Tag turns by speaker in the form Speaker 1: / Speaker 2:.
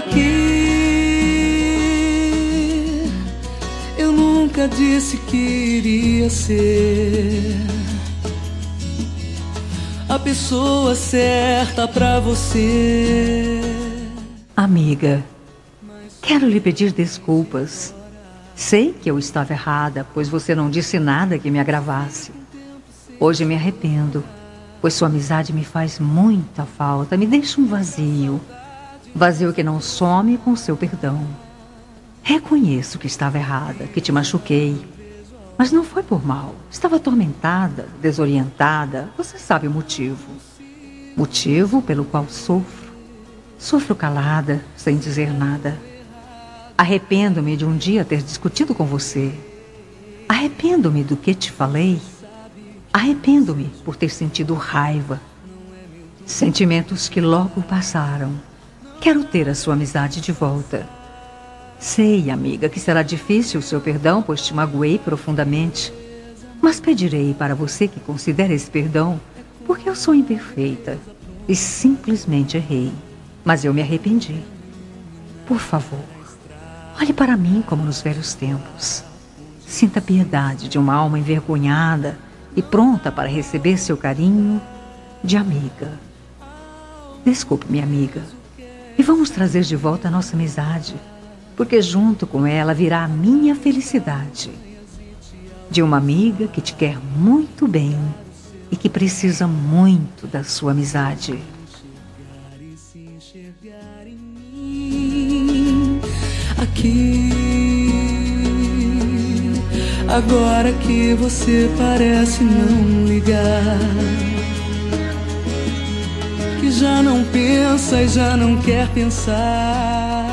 Speaker 1: aqui. Eu nunca disse que iria ser a pessoa certa pra você.
Speaker 2: Amiga, quero lhe pedir desculpas. Sei que eu estava errada, pois você não disse nada que me agravasse. Hoje me arrependo, pois sua amizade me faz muita falta, me deixa um vazio. Vazio que não some com seu perdão. Reconheço que estava errada, que te machuquei. Mas não foi por mal. Estava atormentada, desorientada. Você sabe o motivo. Motivo pelo qual sofro. Sofro calada, sem dizer nada. Arrependo-me de um dia ter discutido com você. Arrependo-me do que te falei. Arrependo-me por ter sentido raiva. Sentimentos que logo passaram. Quero ter a sua amizade de volta. Sei, amiga, que será difícil o seu perdão, pois te magoei profundamente. Mas pedirei para você que considere esse perdão, porque eu sou imperfeita e simplesmente errei. Mas eu me arrependi. Por favor, olhe para mim como nos velhos tempos. Sinta a piedade de uma alma envergonhada e pronta para receber seu carinho de amiga. Desculpe, minha amiga, e vamos trazer de volta a nossa amizade, porque junto com ela virá a minha felicidade. De uma amiga que te quer muito bem e que precisa muito da sua amizade.
Speaker 1: Aqui, agora que você parece não ligar, que já não pensa e já não quer pensar,